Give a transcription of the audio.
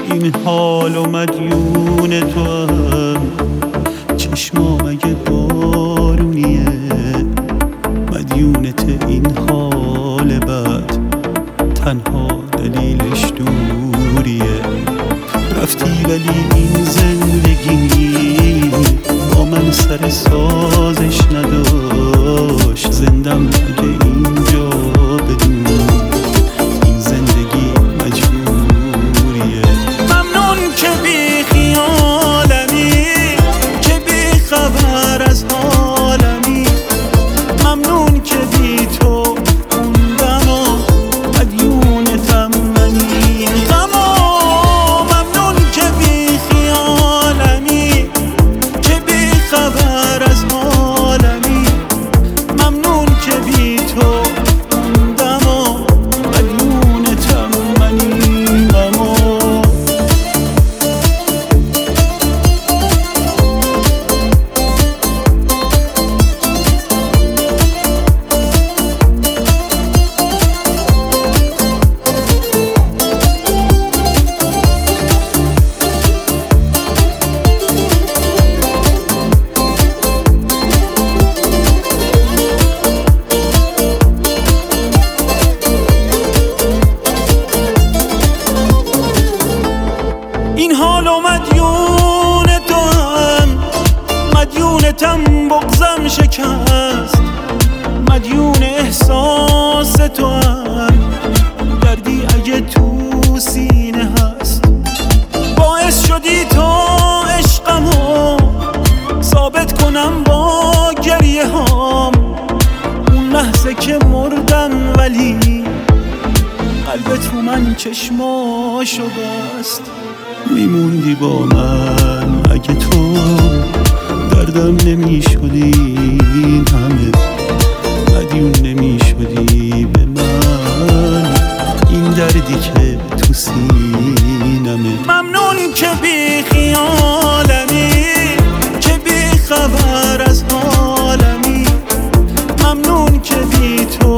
این حال و مدیون تو هم چشمام اگه بارونیه مدیونت این حال بد تنها دلیلش دوریه رفتی ولی این زندگی با من سر سازش نداشت زندم اگه اینجا بدون این زندگی مجبوریه ممنون که بی خیالمی که بی خبر از حالمی ممنون که بی تو موندم و مدیونتم من این غما ممنون که بی خیالمی که بی خبر از حالمی ممنون که بی تو موندم و مدیونتم من این غما این حال و مدیون تو هم مدیونتم بغضم شکست مدیون احساس تو هم دردی اگه تو سینه هست باعث شدی تو عشقمو ثابت کنم با گریه هام اون لحظه که مردم ولی قلبت رو من چشماشو بست میموندی با من اگه تو دردم نمیشدی این همه مدیون نمیشدی به من این دردی که تو سینمه ممنون که بی خیالمی که بی خبر از حالمی ممنون که بی تو